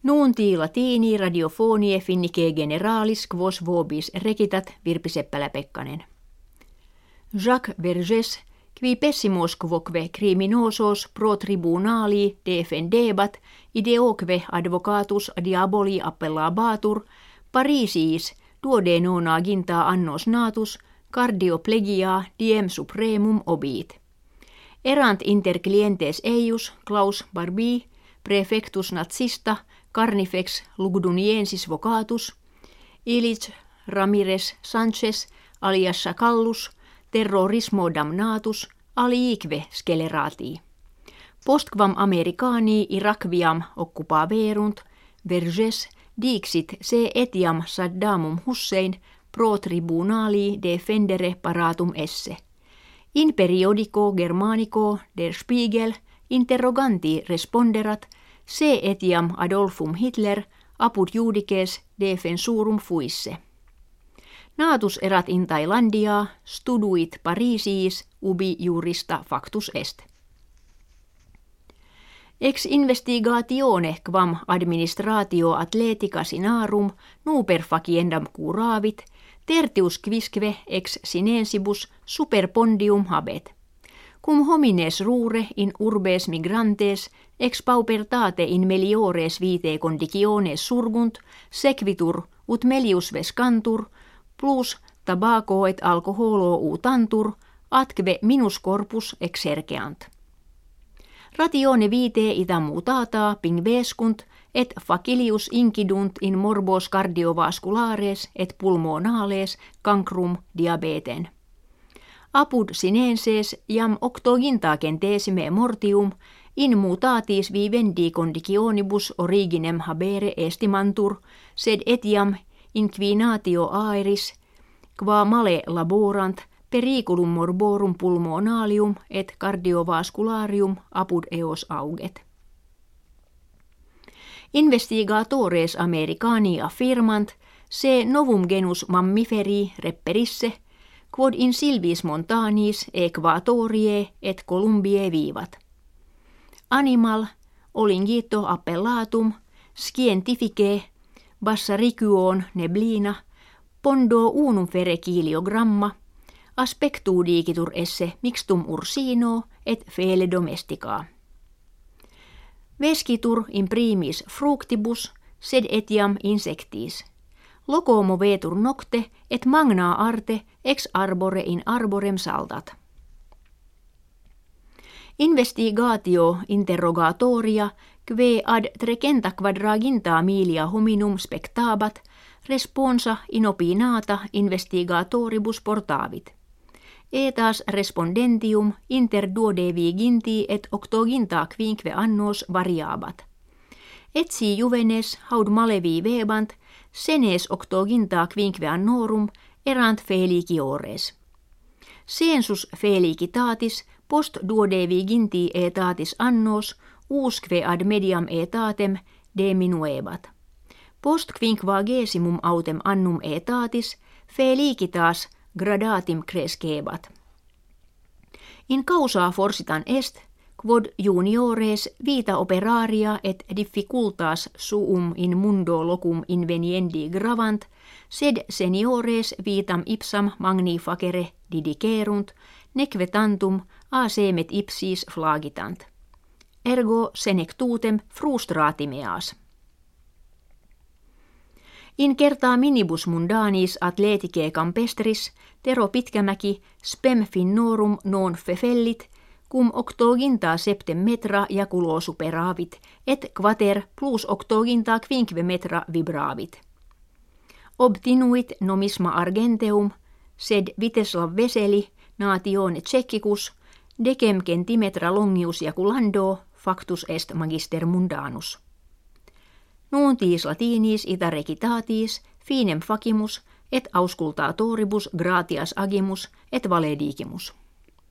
Nunti latini radiofonie finnike generalis quos vobis recitat Virpi Seppälä-Pekkanen. Jacques Vergès, qui pessimos quoque criminosos pro tribunali defendebat ideoque advocatus diaboli appellabatur Parisiis duode nonaginta annos natus cardioplegia diem supremum obit. Erant inter clientes eius Klaus Barbie praefectus nazista carnifex lugduniensis vocatus Ilich Ramirez Sanchez alias Sacallus terrorismo damnatus aliique sceleratii. Postquam Americani Irakviam occupaverunt Vergès dixit se etiam Saddamum Hussein pro tribunali defendere paratum esse. In periodico Germanico der Spiegel interroganti responderat se etiam Adolfum Hitler apud judices defensurum fuisse. Natus erat in Thailandia studuit Parisiis ubi jurista factus est. Ex investigatione quam administratio atletica sinarum nuper faciendam curavit, tertius quisque ex sinensibus superpondium habet. Cum homines rure in urbes migrantes ex paupertate in meliores vitae conditiones surgunt, sequitur ut melius vescantur, plus tabaco et alcoholo utantur, atque minus corpus exerceant. Ratione vitae ita mutata pingvescunt et facilius incidunt in morbos cardiovasculares et pulmonales cancrum diabeten. Apud sinenses jam octoginta centesime mortium in mutatis vivendi conditionibus originem habere estimantur, sed etiam inquinatio aeris, qua male laborant, periculum morborum pulmonalium et cardiovascularium apud eos auget. Investigatores Americani affirmant se novum genus mammiferi reperisse, quod in silvis montanis equatorie et Columbiae vivat. Animal olingito appellatum scientificae bassaricuon neblina pondo unum fere kiliogramma aspectu dicitur esse mixtum ursino et fele domestica. Vescitur in primis fructibus sed etiam insectis. Locomo vetur nocte et magna arte ex arbore in arborem saltat. Investigatio interrogatoria que ad 300 quadraginta milia hominum spectabat responsa inopinata investigatoribus portavit. Etas respondentium inter duodeviginti et octoginta quinque annos variabat. Etsi juvenes haud malevi vebant senes octoginta quinque annorum erant felicitiores. Sensus felicitatis post duodeviginti etatis annos usque ad mediam etatem diminuebat. Post quinquagesimum autem annum etatis felicitas gradatim crescebat. In causa forsitan est, quod juniores vita operaria et difficultas suum in mundo locum inveniendi gravant, sed seniores vitam ipsam magni facere didicerunt, neque tantum a semet ipsis flagitant. Ergo senectutem frustratimeas. In certa minibus mundanis athleticae campestris Tero Pitkämäki spem finnorum non fefellit, cum octoginta septem metra jaculo superavit, et quater plus octoginta quinque metra vibravit. Obtinuit nomisma argenteum, sed Viteslav Veseli, natione Tšekkicus, decem centimetra longius jaculando, factus est magister mundanus. Nuntiis latinis ita recitatis, finem facimus, et auscultatoribus gratias agimus, et valedigimus.